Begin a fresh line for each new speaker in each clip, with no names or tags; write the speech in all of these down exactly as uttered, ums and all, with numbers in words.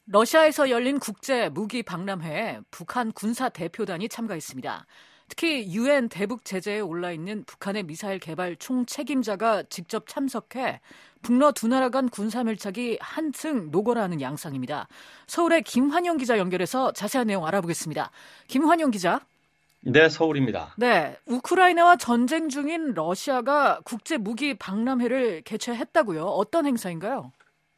러시아에서 열린 국제 무기 박람회에 북한 군사 대표단이 참가했습니다. 특히 유엔 대북 제재에 올라있는 북한의 미사일 개발 총책임자가 직접 참석해 북러 두 나라 간 군사 밀착이 한층 노골화하는 양상입니다. 서울의 김환영 기자 연결해서 자세한 내용 알아보겠습니다. 김환영 기자.
네, 서울입니다.
네, 우크라이나와 전쟁 중인 러시아가 국제 무기 박람회를 개최했다고요. 어떤 행사인가요?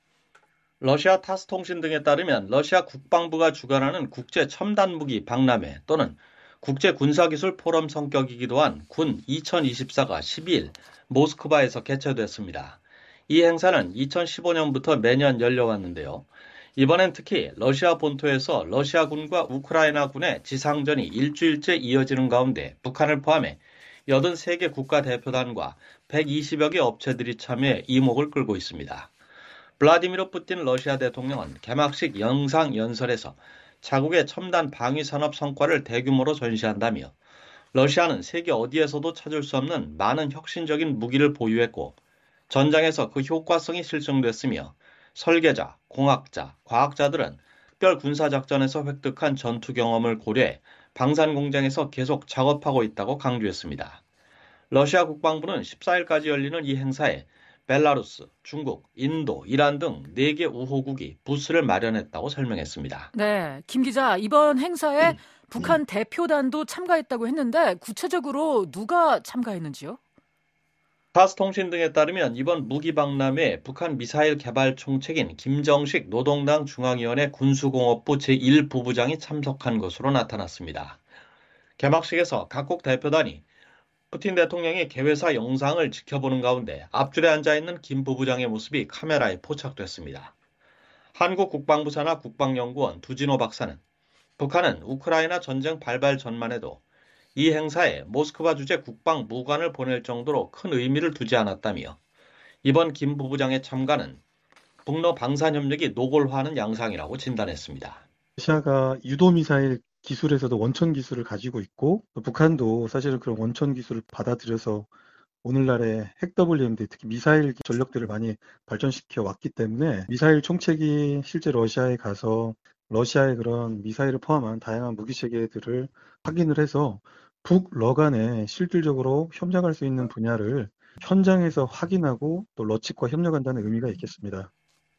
러시아 타스 통신 등에 따르면 러시아 국방부가 주관하는 국제 첨단 무기 박람회 또는 국제 군사기술 포럼 성격이기도 한 군 이천이십사가 십이일 모스크바에서 개최됐습니다. 이 행사는 이천십오 년부터 매년 열려왔는데요. 이번엔 특히 러시아 본토에서 러시아군과 우크라이나군의 지상전이 일주일째 이어지는 가운데 북한을 포함해 팔십삼 개 국가대표단과 백이십여 개 업체들이 참여해 이목을 끌고 있습니다. 블라디미르 푸틴 러시아 대통령은 개막식 영상 연설에서 자국의 첨단 방위산업 성과를 대규모로 전시한다며 러시아는 세계 어디에서도 찾을 수 없는 많은 혁신적인 무기를 보유했고 전장에서 그 효과성이 실증됐으며 설계자, 공학자, 과학자들은 특별 군사작전에서 획득한 전투 경험을 고려해 방산 공장에서 계속 작업하고 있다고 강조했습니다. 러시아 국방부는 십사일까지 열리는 이 행사에 벨라루스, 중국, 인도, 이란 등 네 개 우호국이 부스를 마련했다고 설명했습니다.
네, 김 기자, 이번 행사에 음, 북한 음. 대표단도 참가했다고 했는데 구체적으로 누가 참가했는지요?
타스 통신 등에 따르면 이번 무기 박람회에 북한 미사일 개발 총책인 김정식 노동당 중앙위원회 군수공업부 제일 부부장이 참석한 것으로 나타났습니다. 개막식에서 각국 대표단이 푸틴 대통령의 개회사 영상을 지켜보는 가운데 앞줄에 앉아있는 김 부부장의 모습이 카메라에 포착됐습니다. 한국 국방부 산하 국방연구원 두진호 박사는 북한은 우크라이나 전쟁 발발 전만 해도 이 행사에 모스크바 주재 국방무관을 보낼 정도로 큰 의미를 두지 않았다며 이번 김 부부장의 참가는 북러 방산협력이 노골화하는 양상이라고 진단했습니다.
러시아가 유도미사일 기술에서도 원천 기술을 가지고 있고 북한도 사실은 그런 원천 기술을 받아들여서 오늘날의 핵 더블유엠디 특히 미사일 전력들을 많이 발전시켜 왔기 때문에 미사일 총책이 실제 러시아에 가서 러시아의 그런 미사일을 포함한 다양한 무기 체계들을 확인을 해서 북러 간에 실질적으로 협력할 수 있는 분야를 현장에서 확인하고 또 러측과 협력한다는 의미가 있겠습니다.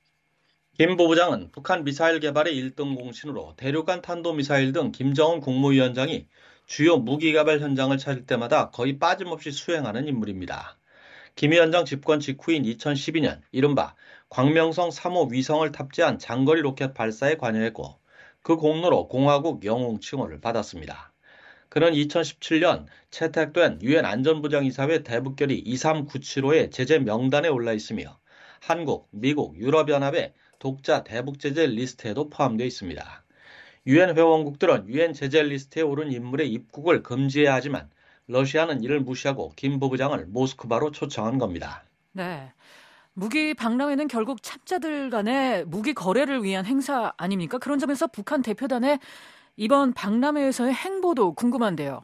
김 부부장은 북한 미사일 개발의 일 등 공신으로 대륙간 탄도미사일 등 김정은 국무위원장이 주요 무기 개발 현장을 찾을 때마다 거의 빠짐없이 수행하는 인물입니다. 김 위원장 집권 직후인 이천십이 년 이른바 광명성 삼 호 위성을 탑재한 장거리 로켓 발사에 관여했고 그 공로로 공화국 영웅 칭호를 받았습니다. 그는 이천십칠 년 채택된 유엔 안전보장이사회 대북결의 이삼구칠오의 제재 명단에 올라 있으며 한국, 미국, 유럽연합의 독자 대북 제재 리스트에도 포함되어 있습니다. 유엔 회원국들은 유엔 제재 리스트에 오른 인물의 입국을 금지해야 하지만 러시아는 이를 무시하고 김 부부장을 모스크바로 초청한 겁니다.
네, 무기 박람회는 결국 참자들 간의 무기 거래를 위한 행사 아닙니까? 그런 점에서 북한 대표단의 이번 박람회에서의 행보도 궁금한데요.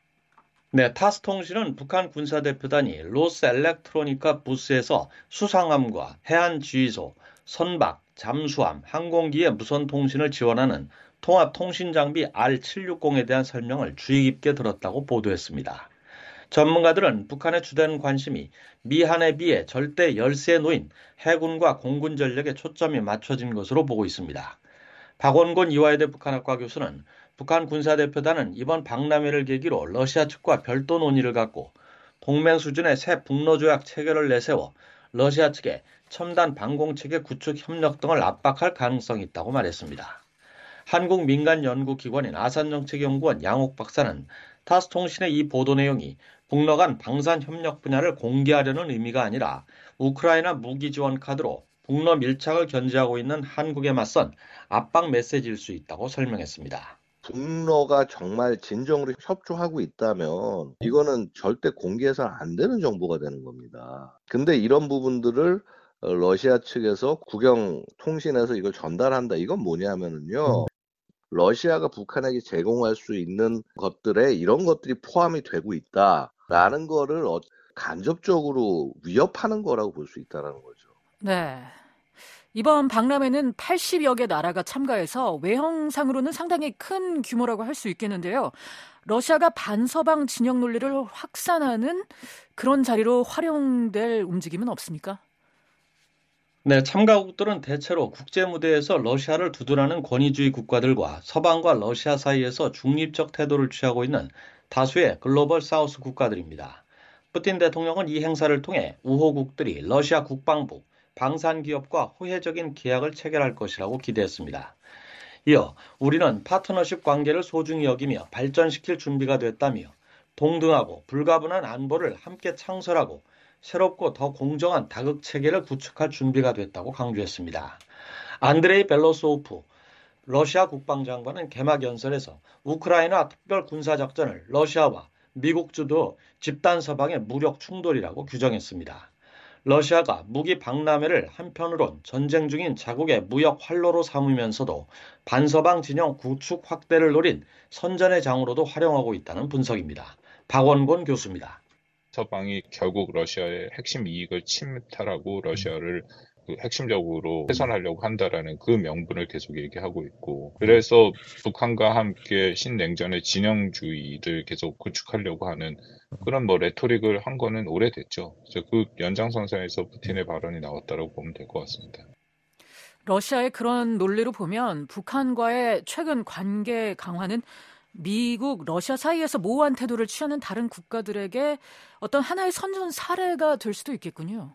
네, 타스 통신은 북한 군사대표단이 로스 엘렉트로니카 부스에서 수상함과 해안지휘소, 선박, 잠수함, 항공기의 무선 통신을 지원하는 통합통신장비 알 칠백육십에 대한 설명을 주의 깊게 들었다고 보도했습니다. 전문가들은 북한의 주된 관심이 미한에 비해 절대 열세에 놓인 해군과 공군 전력에 초점이 맞춰진 것으로 보고 있습니다. 박원곤 이화여대 북한학과 교수는 북한 군사대표단은 이번 박람회를 계기로 러시아 측과 별도 논의를 갖고 동맹 수준의 새 북러조약 체결을 내세워 러시아 측에 첨단 방공체계 구축 협력 등을 압박할 가능성이 있다고 말했습니다. 한국 민간연구기관인 아산정책연구원 양옥 박사는 타스 통신의 이 보도 내용이 북러 간 방산 협력 분야를 공개하려는 의미가 아니라 우크라이나 무기 지원 카드로 북러 밀착을 견제하고 있는 한국에 맞선 압박 메시지일 수 있다고 설명했습니다.
북러가 정말 진정으로 협조하고 있다면 이거는 절대 공개해서는 안 되는 정보가 되는 겁니다. 근데 이런 부분들을 러시아 측에서 국영 통신에서 이걸 전달한다. 이건 뭐냐면은요. 러시아가 북한에게 제공할 수 있는 것들에 이런 것들이 포함이 되고 있다라는 거를 간접적으로 위협하는 거라고 볼 수 있다는 거죠.
네. 이번 박람회는 팔십여 개 나라가 참가해서 외형상으로는 상당히 큰 규모라고 할 수 있겠는데요. 러시아가 반서방 진영 논리를 확산하는 그런 자리로 활용될 움직임은 없습니까?
네, 참가국들은 대체로 국제 무대에서 러시아를 두둔하는 권위주의 국가들과 서방과 러시아 사이에서 중립적 태도를 취하고 있는 다수의 글로벌 사우스 국가들입니다. 푸틴 대통령은 이 행사를 통해 우호국들이 러시아 국방부, 방산기업과 호혜적인 계약을 체결할 것이라고 기대했습니다. 이어 우리는 파트너십 관계를 소중히 여기며 발전시킬 준비가 됐다며 동등하고 불가분한 안보를 함께 창설하고 새롭고 더 공정한 다극 체계를 구축할 준비가 됐다고 강조했습니다. 안드레이 벨로소프 러시아 국방장관은 개막 연설에서 우크라이나 특별 군사작전을 러시아와 미국 주도 집단 서방의 무력 충돌이라고 규정했습니다. 러시아가 무기 박람회를 한편으론 전쟁 중인 자국의 무역 활로로 삼으면서도 반서방 진영 구축 확대를 노린 선전의 장으로도 활용하고 있다는 분석입니다. 박원곤 교수입니다.
서방이 결국 러시아의 핵심 이익을 침탈하고 러시아를 그 핵심적으로 훼손하려고 한다라는 그 명분을 계속 얘기하고 있고, 그래서 북한과 함께 신냉전의 진영주의를 계속 구축하려고 하는 그런 뭐 레토릭을 한 거는 오래됐죠. 그래서 그 연장선상에서 푸틴의 발언이 나왔다고 보면 될 것 같습니다.
러시아의 그런 논리로 보면 북한과의 최근 관계 강화는 미국, 러시아 사이에서 모호한 태도를 취하는 다른 국가들에게 어떤 하나의 선전 사례가 될 수도 있겠군요.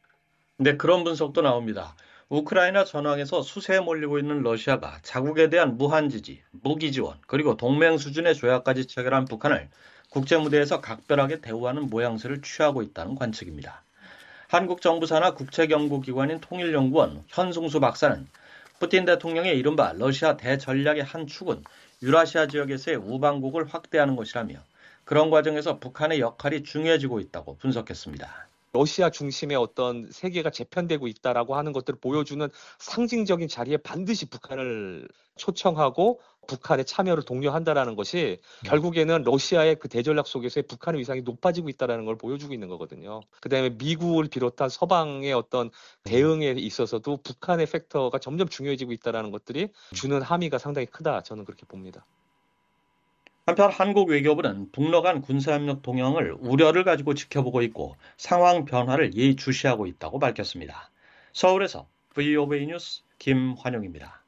네, 그런 분석도 나옵니다. 우크라이나 전황에서 수세에 몰리고 있는 러시아가 자국에 대한 무한 지지, 무기 지원, 그리고 동맹 수준의 조약까지 체결한 북한을 국제 무대에서 각별하게 대우하는 모양새를 취하고 있다는 관측입니다. 한국 정부 산하 국책연구기관인 통일연구원 현승수 박사는 푸틴 대통령의 이른바 러시아 대전략의 한 축은 유라시아 지역에서의 우방국을 확대하는 것이라며 그런 과정에서 북한의 역할이 중요해지고 있다고 분석했습니다.
러시아 중심의 어떤 세계가 재편되고 있다라고 하는 것들을 보여주는 상징적인 자리에 반드시 북한을 초청하고 북한의 참여를 독려한다라는 것이 결국에는 러시아의 그 대전략 속에서의 북한의 위상이 높아지고 있다라는 걸 보여주고 있는 거거든요. 그다음에 미국을 비롯한 서방의 어떤 대응에 있어서도 북한의 팩터가 점점 중요해지고 있다라는 것들이 주는 함의가 상당히 크다. 저는 그렇게 봅니다.
한편 한국 외교부는 북러 간 군사협력 동향을 우려를 가지고 지켜보고 있고 상황 변화를 예의주시하고 있다고 밝혔습니다. 서울에서 브이오에이 뉴스 김환용입니다.